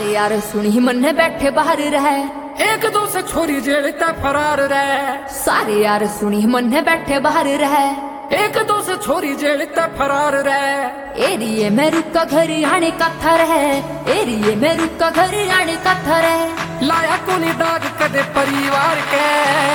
सारे यार सुनी मन बैठे बाहर रहे, एक दो से छोरी जेल ते फरार रहे। सारे यार सुनी मन बैठे बाहर रहे, एक दो से छोरी जेल ते फरार रहे। एरिए में रुका घर आने का था रहे, एरिए में रुका घर आने का था रहे। लाया कोनी दाग कदे परिवार के,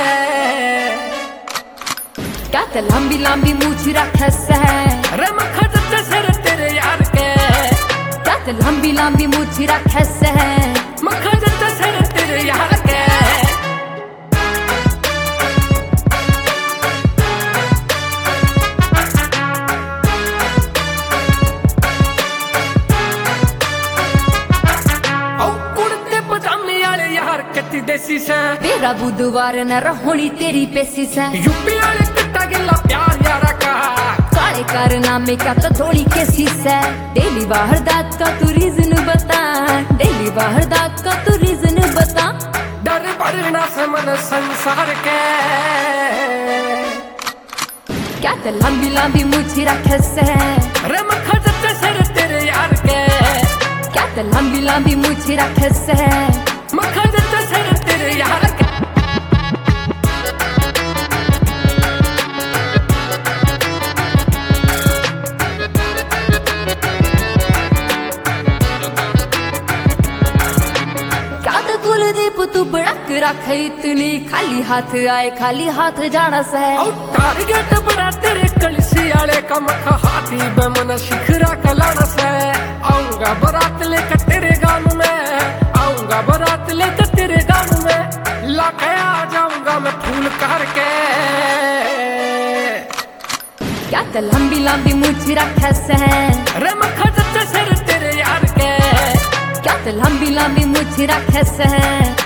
क्या ते लंबी लंबी मूछ रखे से रे मखा जच्चे सर तेरे यार के। क्या ते लंबी लंबी मूछ रखे से मखा जच्चे सर तेरे यार के। कति देसी से तेरा बुधवार न रहोनी तेरी पेशी से। यूपी वाले कट्टा गिला प्यार यारा का, काले कारनामे का तो थोड़ी केसी से। डेली वारदात का तू रीजन बता, डेली वारदात का तू रीजन बता। डर बढ़ना से मन संसार के, क्या ते लंबी लंबी मूछी रखे से रे मखा जच्चे सर तेरे यार के। क्या ते लंबी लंबी मूछी रखे से मखा जच्चे सर तेरे यार के। क्या तो कुलदीप तू बड़क रखे इतनी, खाली हाथ आए खाली हाथ जाना से। टारगेट बड़ा तेरे कलसी आले का, मखा हाथी बेमन शिखरा कलाना से। आऊंगा बारात लेकर तेरे गाँव में, आऊंगा बारात लेकर तेरे गाँव में। लाके आ जाऊंगा मैं फूल करके, क्या ते लंबी लंबी मूछी रखे से रे मखा जच्चे सर तेरे यार के। क्या ते लंबी लंबी मूछी रखे से